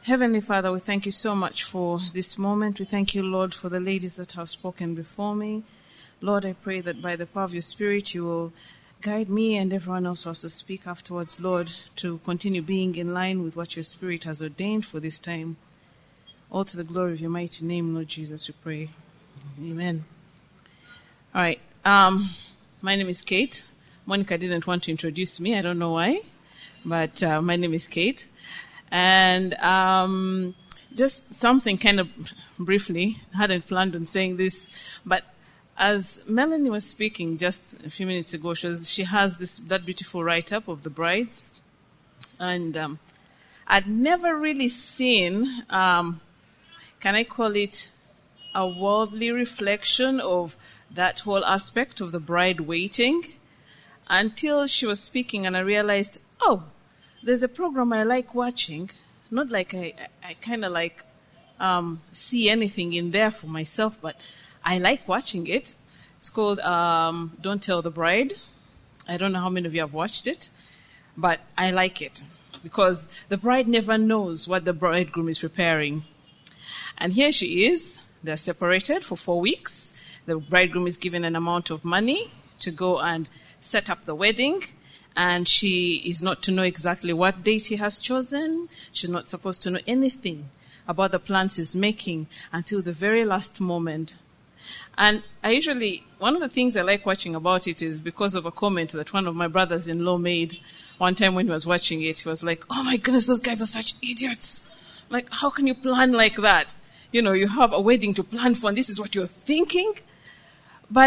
Heavenly Father, we thank you so much for this moment. We thank you, Lord, for the ladies that have spoken before me. Lord, I pray that by the power of your Spirit, you will guide me and everyone else who has to speak afterwards, Lord, to continue being in line with what your Spirit has ordained for this time. All to the glory of your mighty name, Lord Jesus, we pray. Amen. All right. My name is Kate. Monica didn't want to introduce me. I don't know why, but my name is Kate. And just something kind of briefly, I hadn't planned on saying this, but as Melanie was speaking just a few minutes ago, she has that beautiful write-up of the brides. And I'd never really seen, can I call it a worldly reflection of that whole aspect of the bride waiting, until she was speaking and I realized, there's a program I like watching, not like I kind of like see anything in there for myself, but I like watching it. It's called Don't Tell the Bride. I don't know how many of you have watched it, but I like it because the bride never knows what the bridegroom is preparing. And here she is. They're separated for 4 weeks. The bridegroom is given an amount of money to go and set up the wedding. And she is not to know exactly what date he has chosen. She's not supposed to know anything about the plans he's making until the very last moment. And one of the things I like watching about it is because of a comment that one of my brothers-in-law made one time when he was watching it. He was like, "Oh my goodness, those guys are such idiots. Like, how can you plan like that? You know, you have a wedding to plan for and this is what you're thinking?" But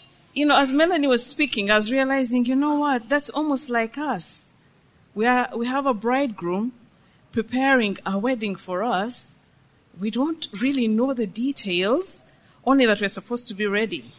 as Melanie was speaking, I was realizing, you know what? That's almost like us. We have a bridegroom preparing a wedding for us. We don't really know the details, only that we're supposed to be ready.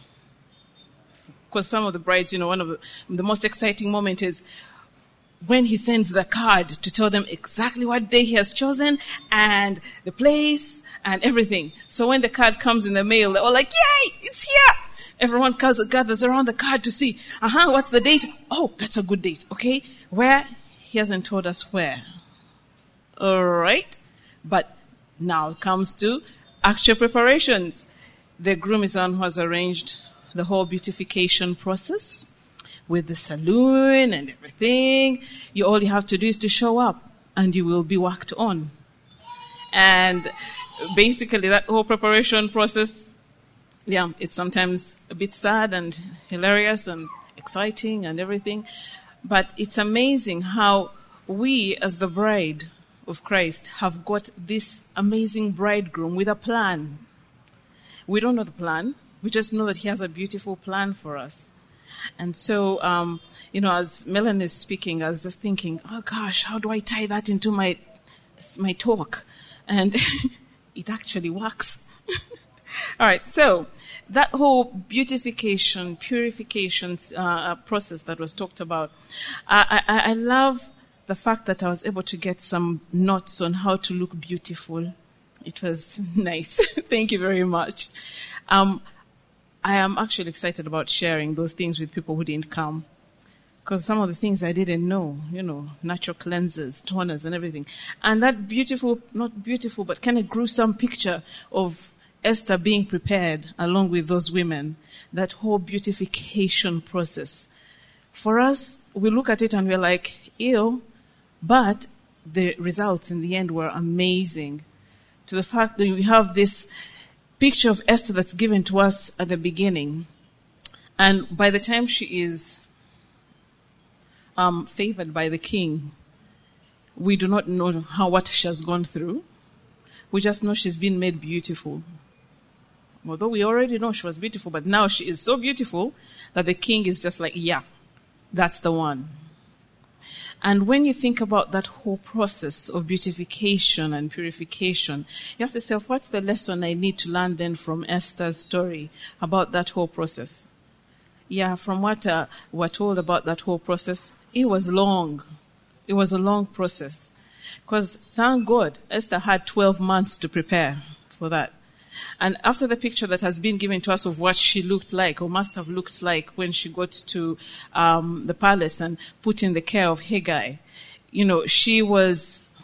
Because some of the brides, one of the most exciting moments is when he sends the card to tell them exactly what day he has chosen and the place and everything. So when the card comes in the mail, they're all like, "Yay, it's here!" Everyone gathers around the card to see, what's the date? Oh, that's a good date, okay? Where? He hasn't told us where. All right. But now it comes to actual preparations. The groom is on who has arranged the whole beautification process with the saloon and everything. All you have to do is to show up and you will be worked on. And basically that whole preparation process, it's sometimes a bit sad and hilarious and exciting and everything. But it's amazing how we, as the bride of Christ, have got this amazing bridegroom with a plan. We don't know the plan. We just know that he has a beautiful plan for us. And so, as Melanie is speaking, I was just thinking, oh gosh, how do I tie that into my talk? And it actually works. All right, so that whole beautification, purification process that was talked about, I love the fact that I was able to get some notes on how to look beautiful. It was nice. Thank you very much. I am actually excited about sharing those things with people who didn't come. Because some of the things I didn't know, natural cleansers, toners and everything. And that not beautiful, but kind of gruesome picture of Esther being prepared along with those women, that whole beautification process. For us, we look at it and we're like, ew, but the results in the end were amazing. To the fact that we have this picture of Esther that's given to us at the beginning. And by the time she is favored by the king, we do not know what she has gone through. We just know she's been made beautiful. Although we already know she was beautiful, but now she is so beautiful that the king is just like, yeah, that's the one. And when you think about that whole process of beautification and purification, you have to say, what's the lesson I need to learn then from Esther's story about that whole process? Yeah, from what we're told about that whole process, it was long. It was a long process. Because thank God, Esther had 12 months to prepare for that. And after the picture that has been given to us of what she looked like, or must have looked like when she got to the palace and put in the care of Haggai, she was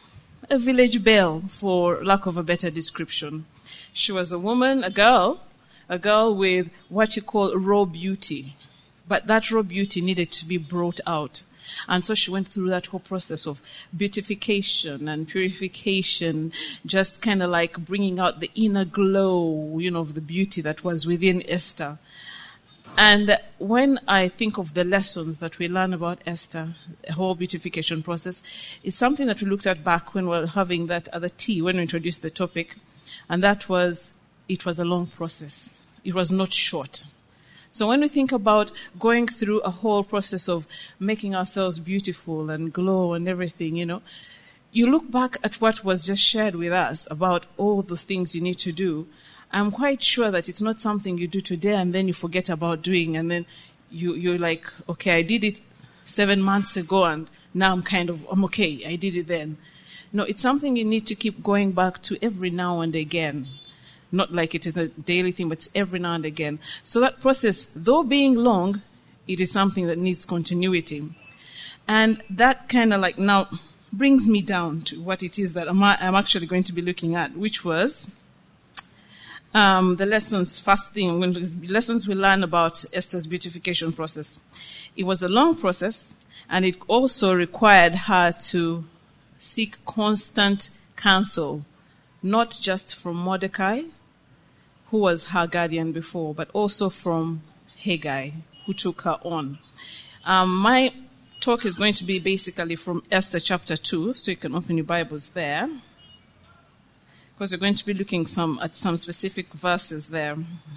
a village belle, for lack of a better description. She was a woman, a girl with what you call raw beauty. But that raw beauty needed to be brought out. And so she went through that whole process of beautification and purification, just kind of like bringing out the inner glow, of the beauty that was within Esther. And when I think of the lessons that we learn about Esther, the whole beautification process, is something that we looked at back when we were having that other tea, when we introduced the topic. And that was, it was a long process. It was not short. So when we think about going through a whole process of making ourselves beautiful and glow and everything, you look back at what was just shared with us about all those things you need to do. I'm quite sure that it's not something you do today and then you forget about doing, and then you're like, okay, I did it 7 months ago and now I'm okay, I did it then. No, it's something you need to keep going back to every now and again. Not like it is a daily thing, but it's every now and again. So that process, though being long, it is something that needs continuity. And that kind of like now brings me down to what it is that I'm actually going to be looking at, which was the lessons, first thing, lessons we learn about Esther's beautification process. It was a long process, and it also required her to seek constant counsel, not just from Mordecai, who was her guardian before, but also from Haggai, who took her on. My talk is going to be basically from Esther chapter 2, so you can open your Bibles there, because we're going to be looking at some specific verses there.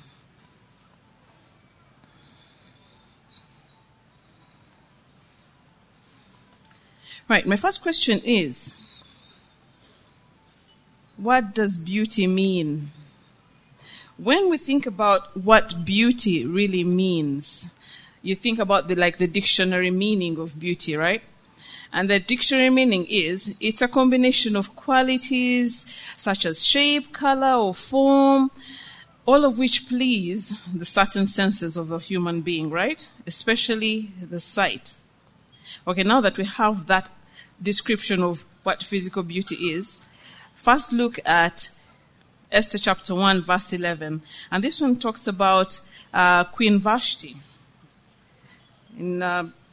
Right, my first question is, what does beauty mean? When we think about what beauty really means, you think about the dictionary meaning of beauty, right? And the dictionary meaning is, it's a combination of qualities such as shape, color, or form, all of which please the certain senses of a human being, right? Especially the sight. Okay, now that we have that description of what physical beauty is, first look at Esther chapter 1, verse 11. And this one talks about Queen Vashti. In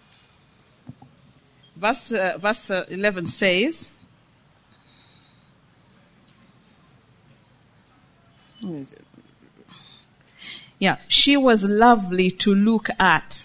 verse 11 says, where is it? Yeah, she was lovely to look at.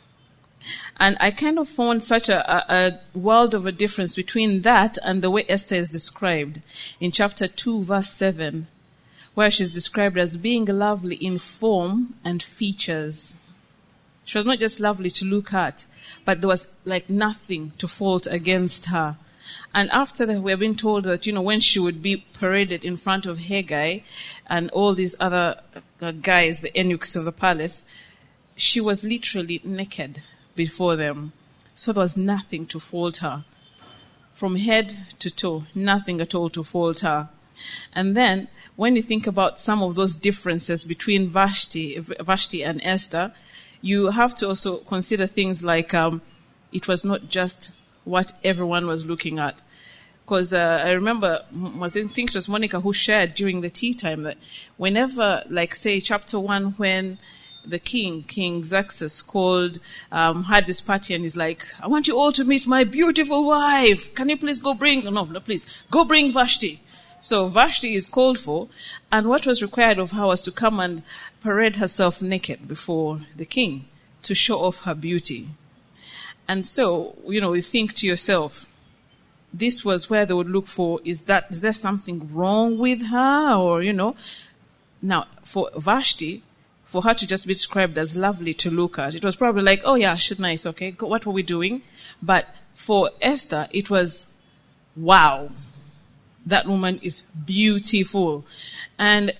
And I kind of found such a world of a difference between that and the way Esther is described in chapter 2, verse 7, where she's described as being lovely in form and features. She was not just lovely to look at, but there was like nothing to fault against her. And after that, we have been told that, when she would be paraded in front of Haggai and all these other guys, the eunuchs of the palace, she was literally naked before them. So there was nothing to fault her. From head to toe, nothing at all to fault her. And then, when you think about some of those differences between Vashti and Esther, you have to also consider things like it was not just what everyone was looking at. Because I remember, I think it was Monica who shared during the tea time that whenever, say, chapter 1, when the King Xerxes had this party and he's like, I want you all to meet my beautiful wife. Can you please go bring Vashti. So Vashti is called for, and what was required of her was to come and parade herself naked before the king to show off her beauty. And so, you think to yourself, this was where they would look for, is there something wrong with her? Or, now for Vashti, for her to just be described as lovely to look at, it was probably like, oh yeah, she's nice, okay, what were we doing? But for Esther, it was, wow, that woman is beautiful. And,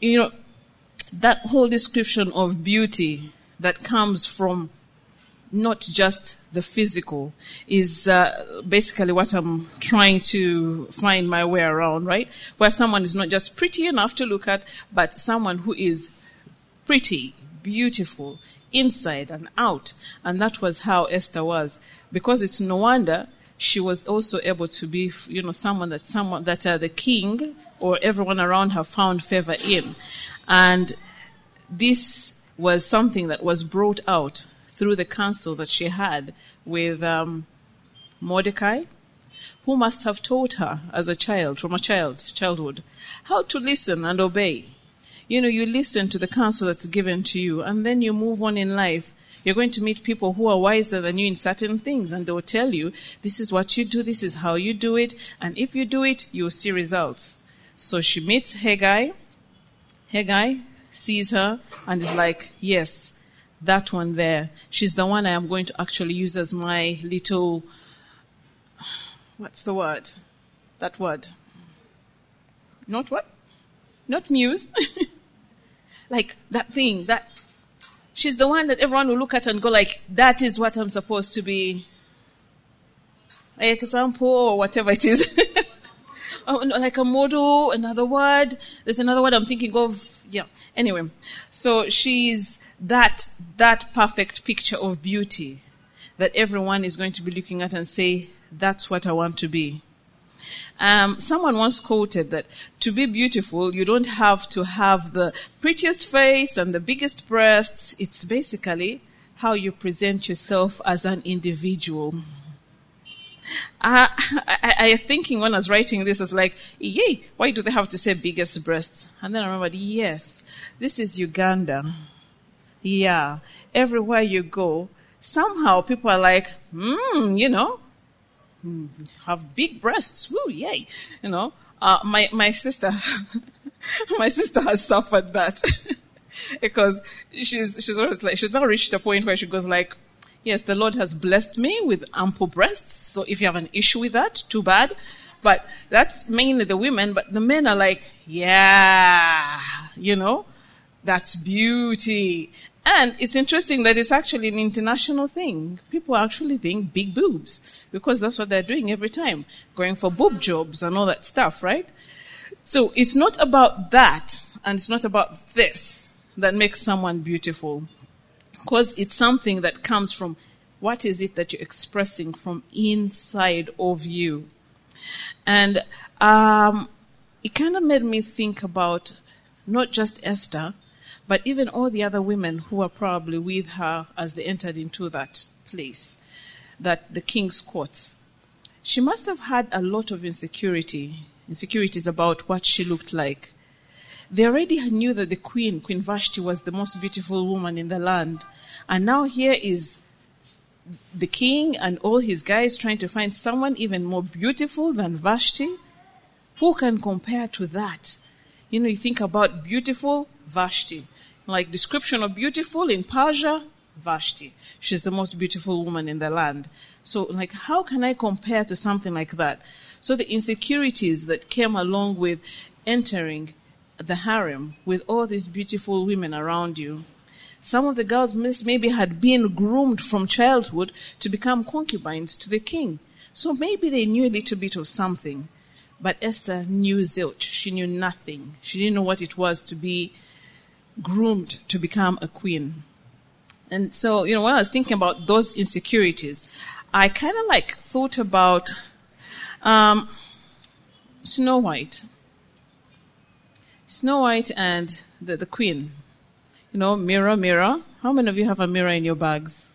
that whole description of beauty that comes from not just the physical is basically what I'm trying to find my way around, right? Where someone is not just pretty enough to look at, but someone who is pretty, beautiful, inside and out. And that was how Esther was. Because it's no wonder she was also able to be, someone that the king or everyone around her found favor in. And this was something that was brought out through the counsel that she had with Mordecai, who must have taught her as a child, from childhood, how to listen and obey. You listen to the counsel that's given to you, and then you move on in life. You're going to meet people who are wiser than you in certain things, and they'll tell you, this is what you do, this is how you do it, and if you do it, you'll see results. So she meets Haggai. Haggai sees her and is like, yes, that one there. She's the one I am going to actually use as my little, what's the word? That word. Not what? Not muse. Like that thing, she's the one that everyone will look at and go like, that is what I'm supposed to be. Like example or whatever it is. Like a model, another word. There's another word I'm thinking of. Yeah. Anyway, so she's that perfect picture of beauty that everyone is going to be looking at and say, that's what I want to be. Someone once quoted that to be beautiful, you don't have to have the prettiest face and the biggest breasts. It's basically how you present yourself as an individual. I thinking when I was writing this, I was like, yay, why do they have to say biggest breasts? And then I remembered, yes, this is Uganda. Yeah, everywhere you go, somehow people are like, have big breasts. Woo, yay. My sister, my sister has suffered that because she's always like, she's now reached a point where she goes like, yes, the Lord has blessed me with ample breasts. So if you have an issue with that, too bad. But that's mainly the women, but the men are like, yeah, that's beauty. And it's interesting that it's actually an international thing. People actually think big boobs because that's what they're doing every time, going for boob jobs and all that stuff, right? So it's not about that, and it's not about this that makes someone beautiful, because it's something that comes from what is it that you're expressing from inside of you. And it kind of made me think about not just Esther, but even all the other women who were probably with her as they entered into that place, that the king's courts. She must have had a lot of insecurities about what she looked like. They already knew that the Queen Vashti, was the most beautiful woman in the land. And now here is the king and all his guys trying to find someone even more beautiful than Vashti. Who can compare to that? You think about beautiful, Vashti. Like description of beautiful in Persia, Vashti. She's the most beautiful woman in the land. So like, how can I compare to something like that? So the insecurities that came along with entering the harem with all these beautiful women around you. Some of the girls maybe had been groomed from childhood to become concubines to the king. So maybe they knew a little bit of something. But Esther knew zilch. She knew nothing. She didn't know what it was to be groomed to become a queen. And so, when I was thinking about those insecurities, I kind of thought about Snow White. Snow White and the queen. Mirror, mirror. How many of you have a mirror in your bags?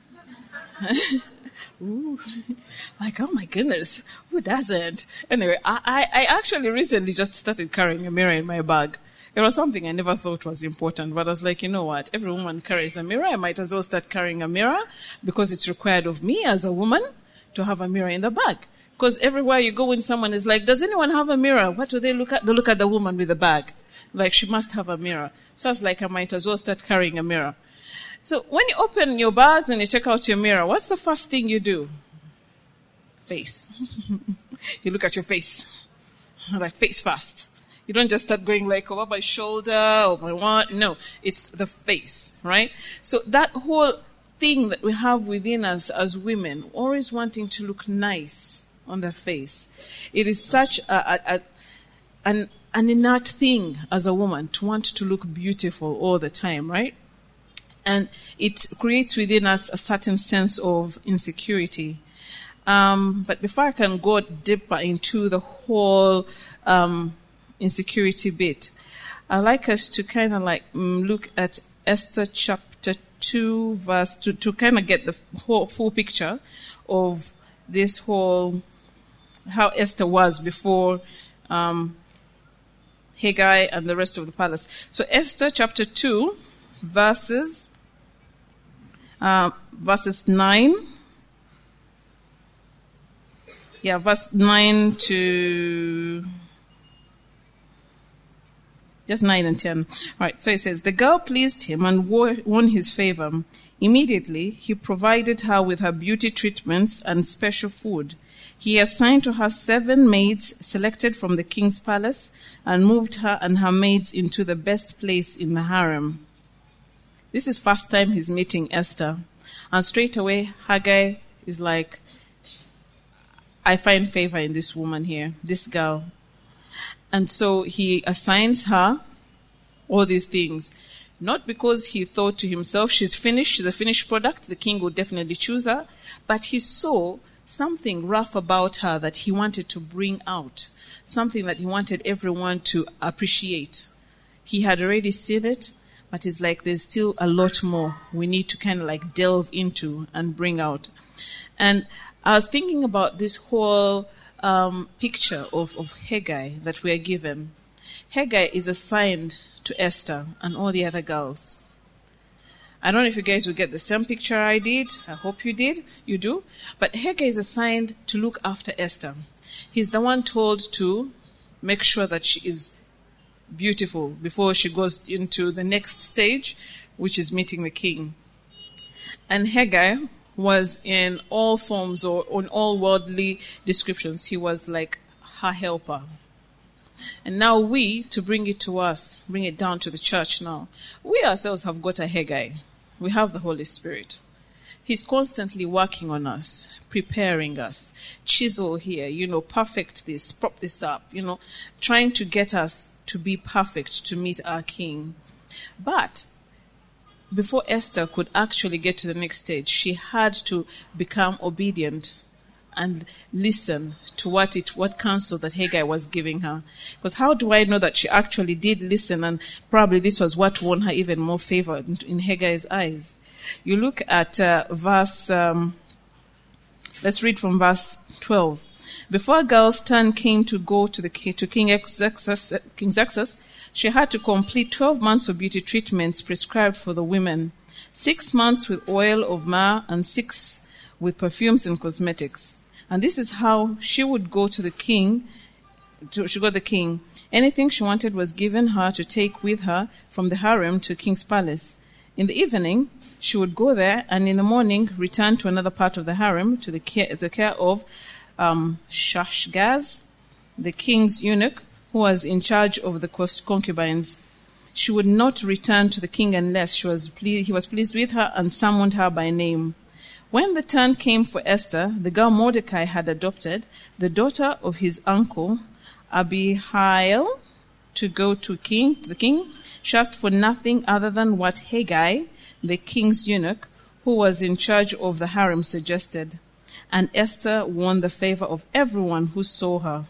Ooh, oh my goodness, who doesn't? Anyway, I actually recently just started carrying a mirror in my bag. It was something I never thought was important, but I was like, you know what? Every woman carries a mirror. I might as well start carrying a mirror because it's required of me as a woman to have a mirror in the bag. Because everywhere you go when someone is like, does anyone have a mirror? What do they look at? They look at the woman with the bag. Like, she must have a mirror. So I was like, I might as well start carrying a mirror. So when you open your bags and you check out your mirror, what's the first thing you do? Face. You look at your face. Like, face first. You don't just start going like over my shoulder or my one. No, it's the face, right? So that whole thing that we have within us as women, always wanting to look nice on the face. It is such an innate thing as a woman to want to look beautiful all the time, right? And it creates within us a certain sense of insecurity. But before I can go deeper into the whole insecurity bit, I'd like us to kind of like look at Esther chapter 2 verse to kind of get the whole full picture of this whole, how Esther was before Haggai and the rest of the palace. So Esther chapter 2 verses 9. Yeah, verse 9 to just 9 and 10. Right, so it says, the girl pleased him and won his favor. Immediately, he provided her with her beauty treatments and special food. He assigned to her 7 maids selected from the king's palace and moved her and her maids into the best place in the harem. This is first time he's meeting Esther. And straight away, Haggai is like, I find favor in this woman here, this girl. And so he assigns her all these things. Not because he thought to himself, she's finished, she's a finished product, the king would definitely choose her. But he saw something rough about her that he wanted to bring out. Something that he wanted everyone to appreciate. He had already seen it, but it's like there's still a lot more we need to kind of like delve into and bring out. And I was thinking about this whole picture of Haggai that we are given. Haggai is assigned to Esther and all the other girls. I don't know if you guys will get the same picture I did. I hope you did. You do. But Haggai is assigned to look after Esther. He's the one told to make sure that she is beautiful before she goes into the next stage, which is meeting the king. And Haggai was in all forms or on all worldly descriptions. He was like her helper. And now we, to bring it to us, bring it down to the church now, we ourselves have got a Haggai. We have the Holy Spirit. He's constantly working on us, preparing us, chisel here, perfect this, prop this up, trying to get us to be perfect to meet our King. But before Esther could actually get to the next stage, she had to become obedient and listen to what counsel that Haggai was giving her. Because how do I know that she actually did listen, and probably this was what won her even more favor in Haggai's eyes? You look at let's read from verse 12. Before a girl's turn came to go to King Xerxes, she had to complete 12 months of beauty treatments prescribed for the women, 6 months with oil of myrrh and 6 with perfumes and cosmetics. And this is how she would go to the king. She got the king. Anything she wanted was given her to take with her from the harem to king's palace. In the evening, she would go there, and in the morning return to another part of the harem to the care of Shashgaz, the king's eunuch, who was in charge of the concubines. She would not return to the king unless he was pleased with her and summoned her by name. When the turn came for Esther, the girl Mordecai had adopted, the daughter of his uncle Abihail, to go to the king, she asked for nothing other than what Haggai, the king's eunuch, who was in charge of the harem, suggested. And Esther won the favor of everyone who saw her.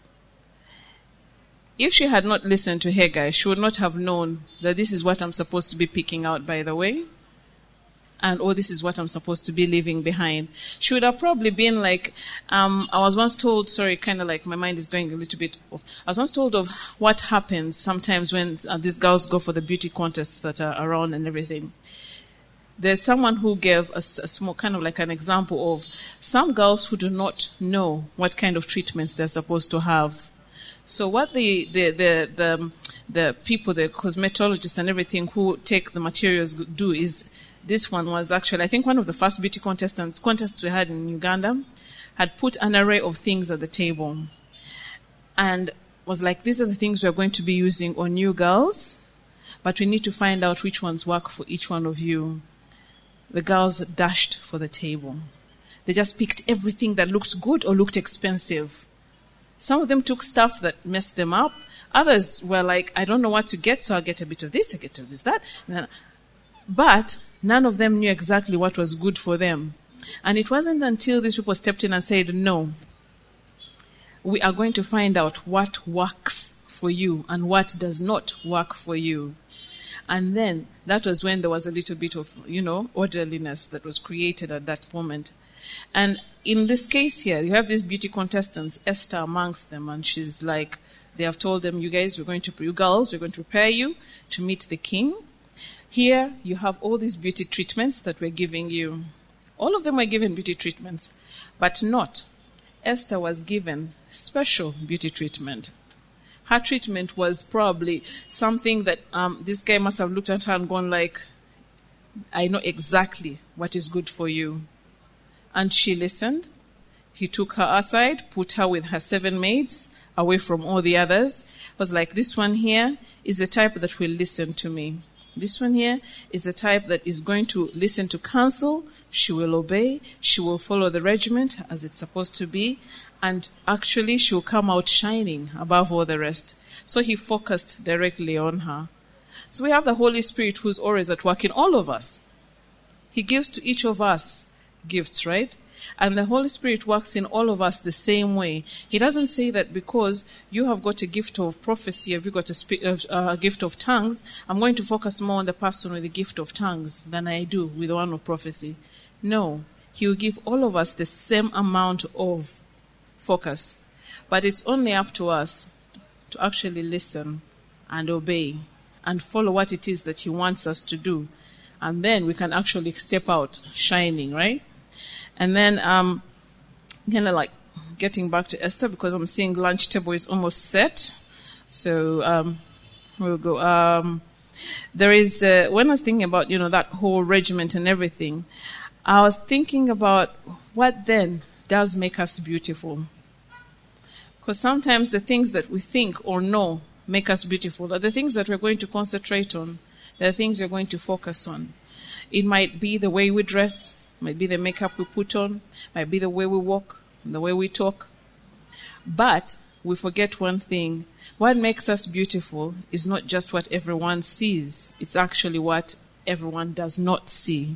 If she had not listened to Haggai, she would not have known that this is what I'm supposed to be picking out, by the way. And, this is what I'm supposed to be leaving behind. She would have probably been like, I was once told, kind of like my mind is going a little bit off. I was once told of what happens sometimes when these girls go for the beauty contests that are around and everything. There's someone who gave a small kind of like an example of some girls who do not know what kind of treatments they're supposed to have. So what the people, the cosmetologists and everything who take the materials do is, this one was actually, I think, one of the first beauty contests we had in Uganda, had put an array of things at the table and was like, these are the things we're going to be using on you girls, but we need to find out which ones work for each one of you. The girls dashed for the table. They just picked everything that looked good or looked expensive. Some of them took stuff that messed them up. Others were like, I don't know what to get, so I'll get a bit of this, I'll get a bit of this, that. But none of them knew exactly what was good for them. And it wasn't until these people stepped in and said, no, we are going to find out what works for you and what does not work for you. And then that was when there was a little bit of, orderliness that was created at that moment. And in this case here, you have these beauty contestants, Esther amongst them, and she's like, they have told them, you girls, we're going to prepare you to meet the king. Here, you have all these beauty treatments that we're giving you. All of them were given beauty treatments, but not. Esther was given special beauty treatment. Her treatment was probably something that this guy must have looked at her and gone like, I know exactly what is good for you. And she listened. He took her aside, put her with her 7 maids, away from all the others. Was like, this one here is the type that will listen to me. This one here is the type that is going to listen to counsel. She will obey. She will follow the regiment as it's supposed to be. And actually, she will come out shining above all the rest. So he focused directly on her. So we have the Holy Spirit who's always at work in all of us. He gives to each of us gifts, right? And the Holy Spirit works in all of us the same way. He doesn't say that because you have got a gift of prophecy, if you've got a gift of tongues, I'm going to focus more on the person with the gift of tongues than I do with the one of prophecy. No, he will give all of us the same amount of focus. But it's only up to us to actually listen and obey and follow what it is that he wants us to do. And then we can actually step out shining, right? And then, kind of like getting back to Esther, because I'm seeing lunch table is almost set. So, we'll go. There is, when I was thinking about, that whole regiment and everything, I was thinking about what then does make us beautiful. Because sometimes the things that we think or know make us beautiful are the things that we're going to concentrate on. They're the things we're going to focus on. It might be the way we dress, might be the makeup we put on, might be the way we walk, the way we talk. But we forget one thing. What makes us beautiful is not just what everyone sees. It's actually what everyone does not see.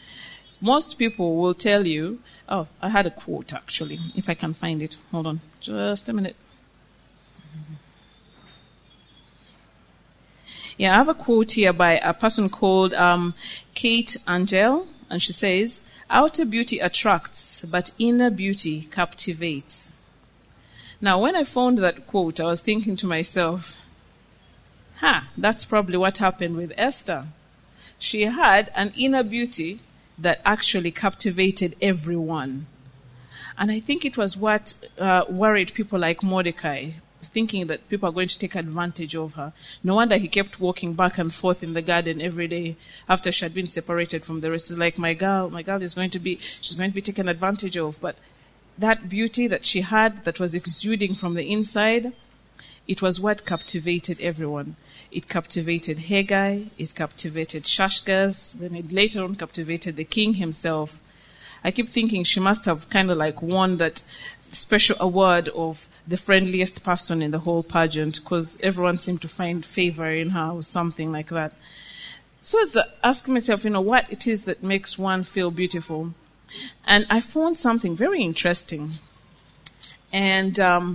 Most people will tell you, oh, I had a quote actually, if I can find it. Hold on, just a minute. Yeah, I have a quote here by a person called Kate Angel, and she says, outer beauty attracts, but inner beauty captivates. Now, when I found that quote, I was thinking to myself, that's probably what happened with Esther. She had an inner beauty that actually captivated everyone. And I think it was what worried people like Mordecai, thinking that people are going to take advantage of her. No wonder he kept walking back and forth in the garden every day after she had been separated from the rest. It's like, my girl is she's going to be taken advantage of. But that beauty that she had that was exuding from the inside, it was what captivated everyone. It captivated Haggai, it captivated Shashgaz, then it later on captivated the king himself. I keep thinking she must have kind of like won that special award of the friendliest person in the whole pageant, because everyone seemed to find favor in her or something like that. So I was asking myself, what it is that makes one feel beautiful. And I found something very interesting. And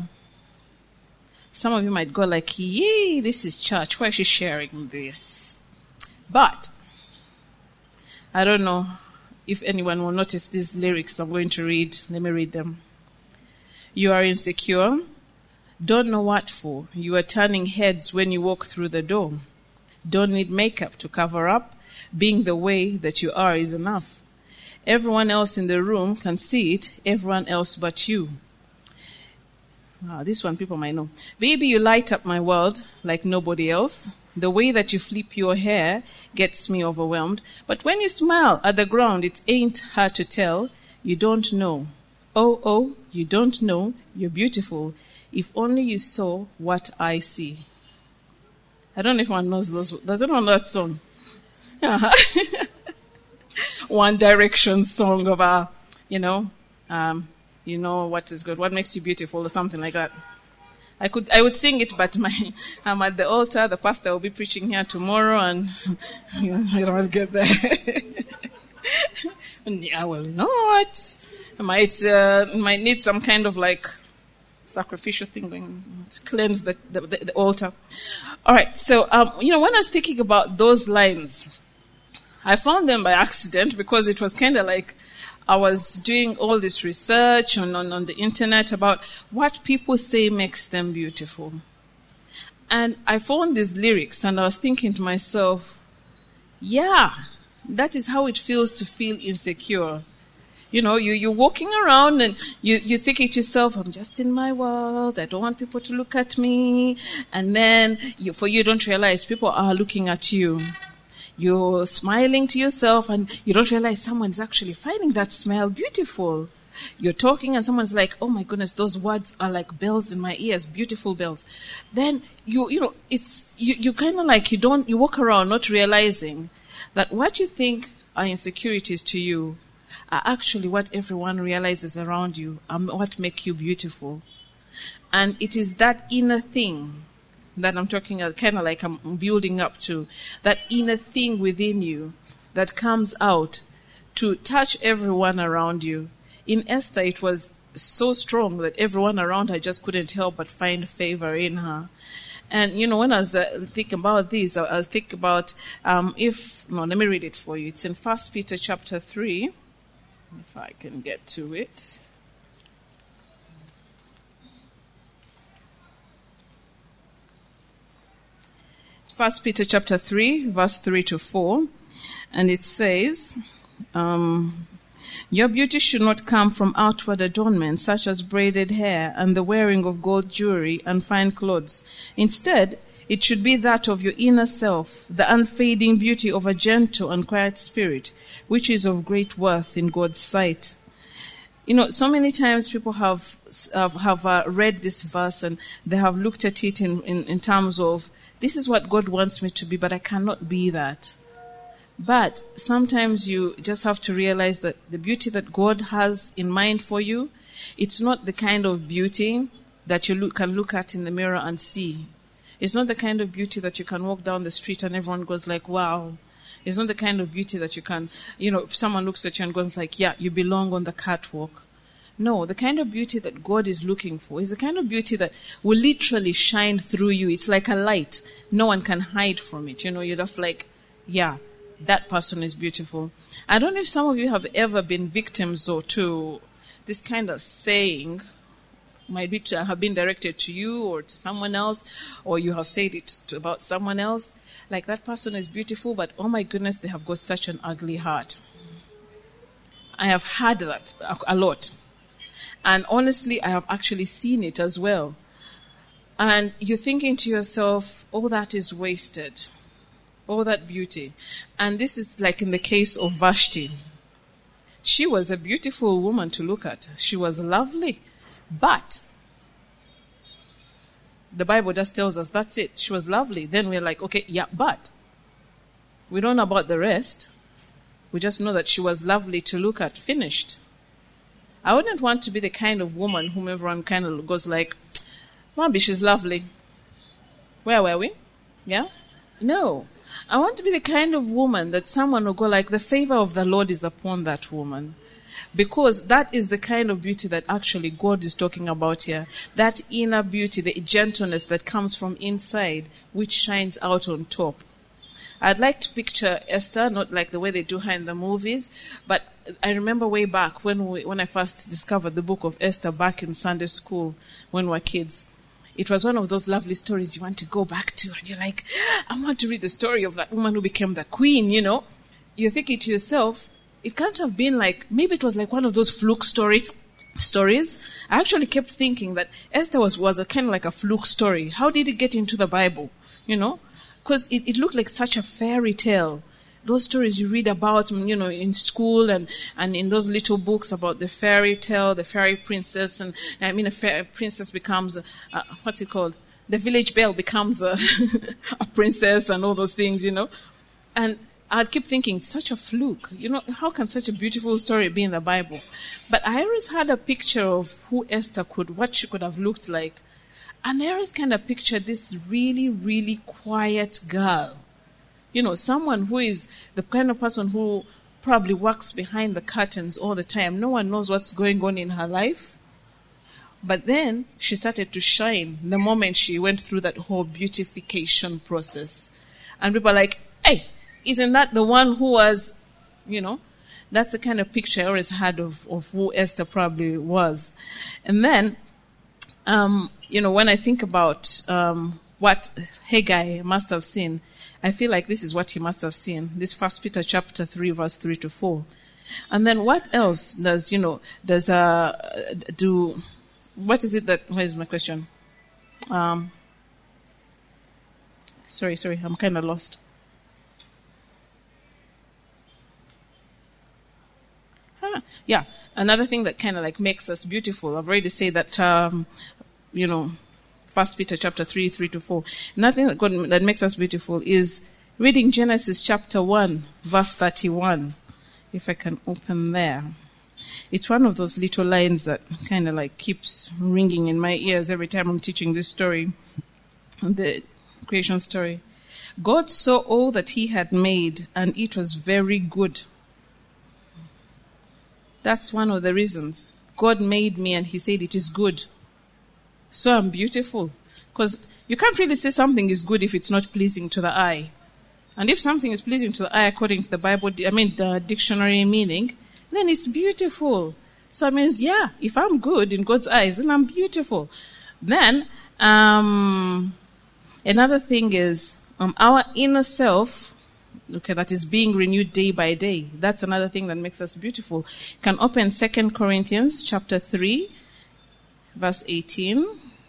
some of you might go like, yay, this is church. Why is she sharing this? But I don't know if anyone will notice these lyrics I'm going to read. Let me read them. You are insecure, don't know what for. You are turning heads when you walk through the door. Don't need makeup to cover up. Being the way that you are is enough. Everyone else in the room can see it, everyone else but you. This one people might know. Baby, you light up my world like nobody else. The way that you flip your hair gets me overwhelmed. But when you smile at the ground, it ain't hard to tell. You don't know. Oh, you don't know. You're beautiful. If only you saw what I see. I don't know if anyone knows those. Does anyone know that song? One Direction song of what is good, what makes you beautiful, or something like that. I would sing it, but I'm at the altar. The pastor will be preaching here tomorrow, and I don't want to get there. Yeah, well, not. I might need some kind of like sacrificial thing going to cleanse the altar. All right. So, when I was thinking about those lines, I found them by accident because it was kind of like I was doing all this research on the internet about what people say makes them beautiful. And I found these lyrics and I was thinking to myself, yeah, that is how it feels to feel insecure. You're walking around and you think to yourself, I'm just in my world. I don't want people to look at me. And then you don't realize people are looking at you. You're smiling to yourself and you don't realize someone's actually finding that smile beautiful. You're talking and someone's like, oh my goodness, those words are like bells in my ears, beautiful bells. Then you kind of like, you walk around not realizing that what you think are insecurities to you are actually what everyone realizes around you, what make you beautiful. And it is that inner thing that I'm talking about, kind of like I'm building up to, that inner thing within you that comes out to touch everyone around you. In Esther, it was so strong that everyone around her just couldn't help but find favor in her. And, when I was thinking about this, I was thinking about, let me read it for you. It's in 1 Peter chapter 3, if I can get to it. It's 1 Peter chapter 3, verse 3 to 4. And it says, your beauty should not come from outward adornment, such as braided hair and the wearing of gold jewelry and fine clothes. Instead, it should be that of your inner self, the unfading beauty of a gentle and quiet spirit, which is of great worth in God's sight. So many times people have read this verse and they have looked at it in terms of, this is what God wants me to be, but I cannot be that. But sometimes you just have to realize that the beauty that God has in mind for you, it's not the kind of beauty that you can look at in the mirror and see. It's not the kind of beauty that you can walk down the street and everyone goes like, wow. It's not the kind of beauty that you can, if someone looks at you and goes like, yeah, you belong on the catwalk. No, the kind of beauty that God is looking for is the kind of beauty that will literally shine through you. It's like a light. No one can hide from it. You're just like, yeah, that person is beautiful. I don't know if some of you have ever been victims to this kind of saying, might be to have been directed to you or to someone else, or you have said it about someone else. Like, that person is beautiful, but oh my goodness, they have got such an ugly heart. I have had that a lot. And honestly, I have actually seen it as well. And you're thinking to yourself, oh, that is wasted. All that beauty. And this is like in the case of Vashti. She was a beautiful woman to look at. She was lovely. But the Bible just tells us that's it. She was lovely. Then we're like, okay, yeah, but we don't know about the rest. We just know that she was lovely to look at. Finished. I wouldn't want to be the kind of woman whom everyone kind of goes like, maybe she's lovely. Where were we? Yeah? No. I want to be the kind of woman that someone will go like, the favor of the Lord is upon that woman. Because that is the kind of beauty that actually God is talking about here. That inner beauty, the gentleness that comes from inside, which shines out on top. I'd like to picture Esther, not like the way they do her in the movies, but I remember way back when I first discovered the book of Esther back in Sunday school when we were kids. It was one of those lovely stories you want to go back to, and you're like, I want to read the story of that woman who became the queen, You're thinking to yourself, it can't have been like, maybe it was like one of those fluke stories. I actually kept thinking that Esther was a kind of like a fluke story. How did it get into the Bible? Because it looked like such a fairy tale. Those stories you read about, in school and in those little books about the fairy tale, the fairy princess, and a fairy princess becomes, what's it called? The village belle becomes a princess and all those things, And I'd keep thinking, such a fluke. How can such a beautiful story be in the Bible? But I always had a picture of who Esther what she could have looked like. And I always kind of pictured this really, really quiet girl. Someone who is the kind of person who probably works behind the curtains all the time. No one knows what's going on in her life. But then she started to shine the moment she went through that whole beautification process. And people are like, hey, isn't that the one who was, that's the kind of picture I always had of who Esther probably was. And then, when I think about what Haggai must have seen, I feel like this is what he must have seen. This 1 Peter chapter 3, verse 3 to 4. And then what else does, what is it that, where is my question? Sorry, I'm kind of lost. Yeah, another thing that kind of like makes us beautiful. I've already said that, 1 Peter chapter 3, 3 to 4. Nothing that makes us beautiful is reading Genesis chapter 1, verse 31. If I can open there. It's one of those little lines that kind of like keeps ringing in my ears every time I'm teaching this story, the creation story. God saw all that he had made, and it was very good. That's one of the reasons. God made me and he said it is good. So I'm beautiful. Because you can't really say something is good if it's not pleasing to the eye. And if something is pleasing to the eye according to the Bible, the dictionary meaning, then it's beautiful. So it means, yeah, if I'm good in God's eyes, then I'm beautiful. Then, another thing is our inner self, that is being renewed day by day. That's another thing that makes us beautiful. You can open 2 Corinthians chapter 3, verse 18.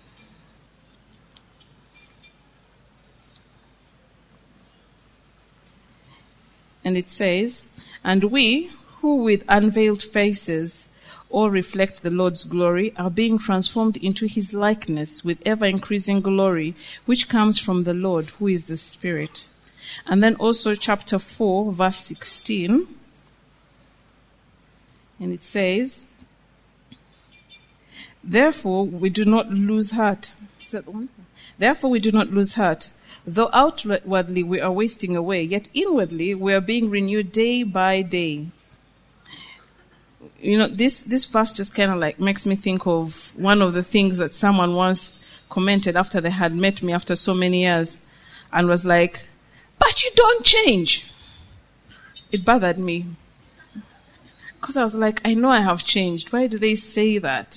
And it says, and we, who with unveiled faces all reflect the Lord's glory, are being transformed into his likeness with ever-increasing glory, which comes from the Lord, who is the Spirit. And then also chapter 4, verse 16. And it says, therefore we do not lose heart. Is that the one? Therefore we do not lose heart. Though outwardly we are wasting away, yet inwardly we are being renewed day by day. This verse just kind of like makes me think of one of the things that someone once commented after they had met me after so many years, and was like, but you don't change. It bothered me. Because I was like, I know I have changed. Why do they say that?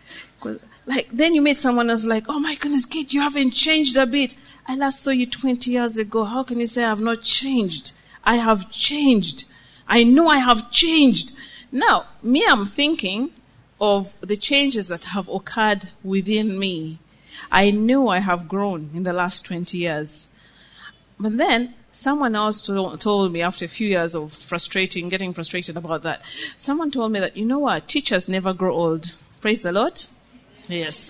Then you meet someone else like, oh my goodness, kid, you haven't changed a bit. I last saw you 20 years ago. How can you say I have not changed? I have changed. I know I have changed. Now, I'm thinking of the changes that have occurred within me. I know I have grown in the last 20 years. But then, someone else told me after a few years of getting frustrated about that, someone told me that, you know what, teachers never grow old. Praise the Lord. Yes.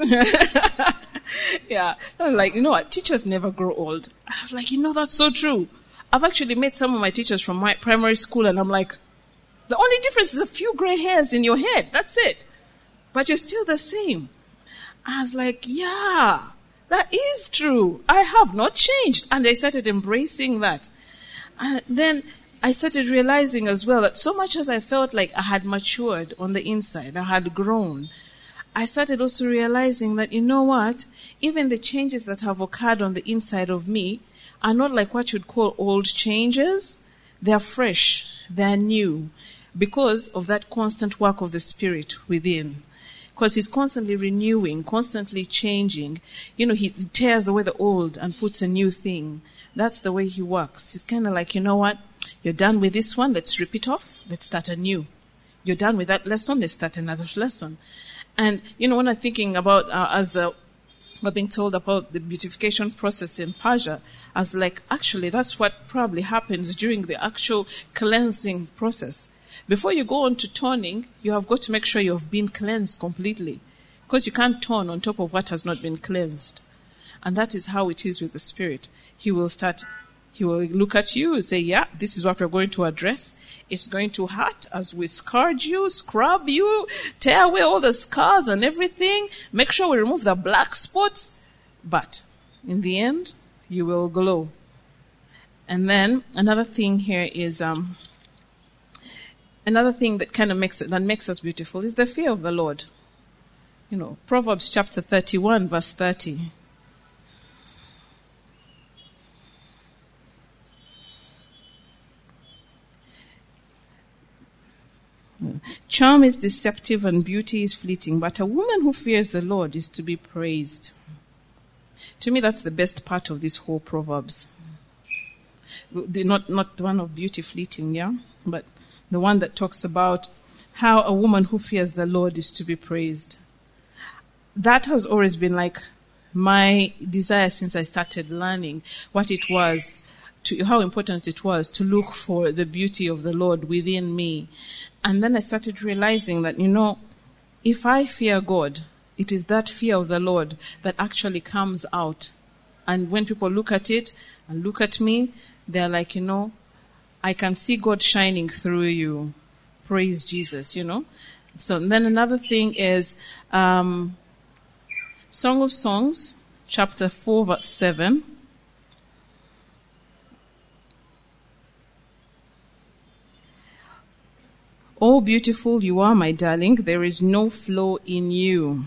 Yeah. I'm like, you know what, teachers never grow old. I was like, that's so true. I've actually met some of my teachers from my primary school, and I'm like, the only difference is a few gray hairs in your head. That's it. But you're still the same. I was like, yeah, that is true. I have not changed. And I started embracing that. And then I started realizing as well that so much as I felt like I had matured on the inside, I had grown, I started also realizing that, you know what, even the changes that have occurred on the inside of me are not like what you'd call old changes. They're fresh. They're new. Because of that constant work of the Spirit within. Because he's constantly renewing, constantly changing. He tears away the old and puts a new thing. That's the way he works. He's kind of like, you know what? You're done with this one. Let's rip it off. Let's start anew. You're done with that lesson. Let's start another lesson. And, when I'm thinking about, we're being told about the beautification process in Persia, as like, actually, that's what probably happens during the actual cleansing process. Before you go on to toning, you have got to make sure you have been cleansed completely. Because you can't tone on top of what has not been cleansed. And that is how it is with the Spirit. He will look at you and say, yeah, this is what we're going to address. It's going to hurt as we scourge you, scrub you, tear away all the scars and everything. Make sure we remove the black spots. But in the end, you will glow. And then another thing here is, another thing that kind of makes us beautiful is the fear of the Lord. Proverbs chapter 31, verse 30. Charm is deceptive and beauty is fleeting, but a woman who fears the Lord is to be praised. To me, that's the best part of this whole Proverbs. Not the one of beauty fleeting, yeah? But the one that talks about how a woman who fears the Lord is to be praised. That has always been like my desire since I started learning what it was, how important it was to look for the beauty of the Lord within me. And then I started realizing that, if I fear God, it is that fear of the Lord that actually comes out. And when people look at it and look at me, they're like, I can see God shining through you. Praise Jesus, So then another thing is Song of Songs, chapter 4, verse 7. Oh, beautiful you are, my darling. There is no flaw in you.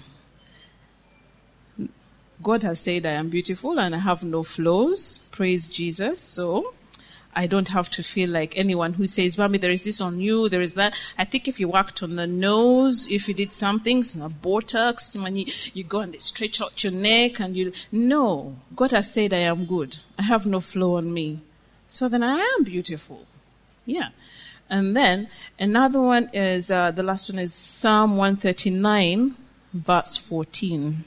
God has said I am beautiful and I have no flaws. Praise Jesus. So I don't have to feel like anyone who says, Mommy, there is this on you, there is that. I think if you worked on the nose, if you did some things, Botox, when you go and they stretch out your neck and no. God has said I am good. I have no flaw on me. So then I am beautiful. Yeah. And then another one is, the last one is Psalm 139, verse 14.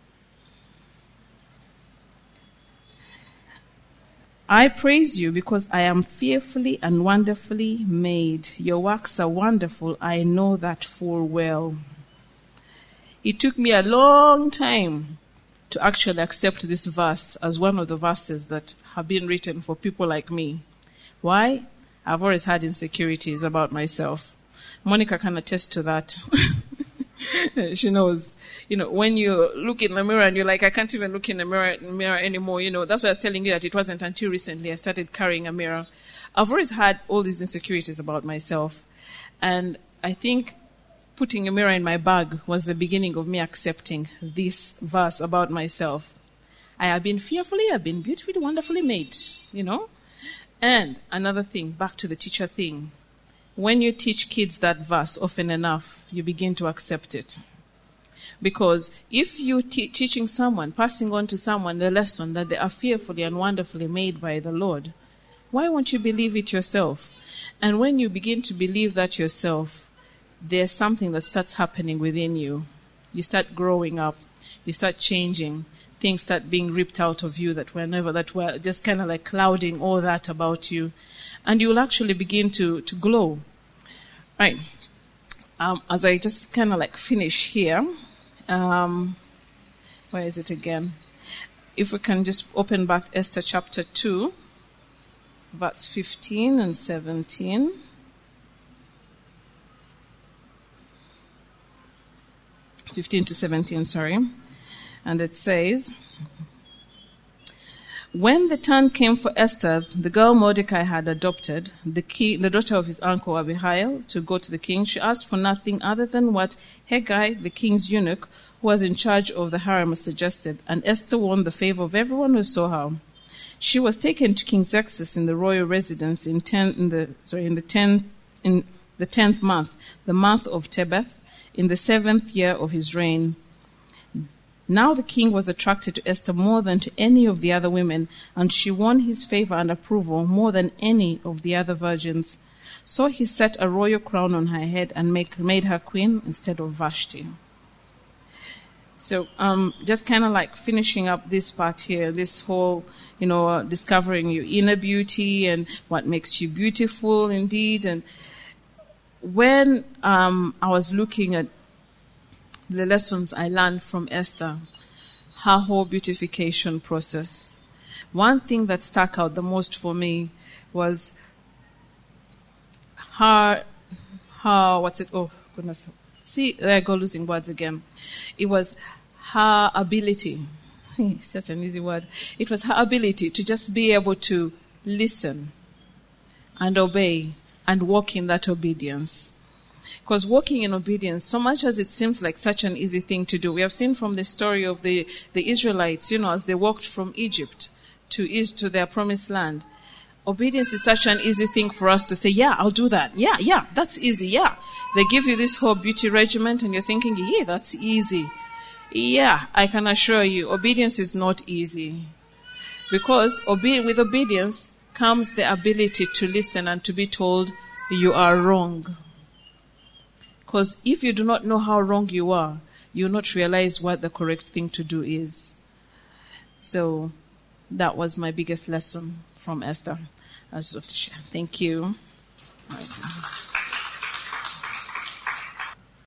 I praise you because I am fearfully and wonderfully made. Your works are wonderful. I know that full well. It took me a long time to actually accept this verse as one of the verses that have been written for people like me. Why? I've always had insecurities about myself. Monica can attest to that. She knows. When you look in the mirror and you're like, I can't even look in the mirror anymore. That's why I was telling you that it wasn't until recently I started carrying a mirror. I've always had all these insecurities about myself. And I think putting a mirror in my bag was the beginning of me accepting this verse about myself. I have been fearfully, I've been beautifully, wonderfully made, And another thing, back to the teacher thing. When you teach kids that verse often enough, you begin to accept it. Because if you're teaching someone, passing on to someone the lesson that they are fearfully and wonderfully made by the Lord, why won't you believe it yourself? And when you begin to believe that yourself, there's something that starts happening within you. You start growing up. You start changing. Things start being ripped out of you that were just kind of like clouding all that about you. And you will actually begin to glow. Right. As I just kind of like finish here, where is it again? If we can just open back Esther chapter 2, verse 15 and 17. To 17, sorry. And it says, when the turn came for Esther, the girl Mordecai had adopted, the daughter of his uncle Abihail, to go to the king, she asked for nothing other than what Hegai, the king's eunuch, who was in charge of the harem, suggested, and Esther won the favor of everyone who saw her. She was taken to King Xerxes in the royal residence in the 10th month, the month of Tebeth, in the 7th year of his reign. Now the king was attracted to Esther more than to any of the other women, and she won his favor and approval more than any of the other virgins. So he set a royal crown on her head and made her queen instead of Vashti. So just kind of like finishing up this part here, this whole, discovering your inner beauty and what makes you beautiful indeed. And when I was looking at the lessons I learned from Esther, her whole beautification process, one thing that stuck out the most for me was her what's it? Oh, goodness. See, there I go losing words again. It was her ability. It's such an easy word. It was her ability to just be able to listen and obey and walk in that obedience. Because walking in obedience, so much as it seems like such an easy thing to do, we have seen from the story of the Israelites, as they walked from Egypt to their promised land. Obedience is such an easy thing for us to say, yeah, I'll do that. Yeah, that's easy, yeah. They give you this whole beauty regiment and you're thinking, yeah, that's easy. Yeah, I can assure you, obedience is not easy. Because with obedience comes the ability to listen and to be told you are wrong. Because if you do not know how wrong you are, you will not realize what the correct thing to do is. So that was my biggest lesson from Esther. I just want to share. Thank you.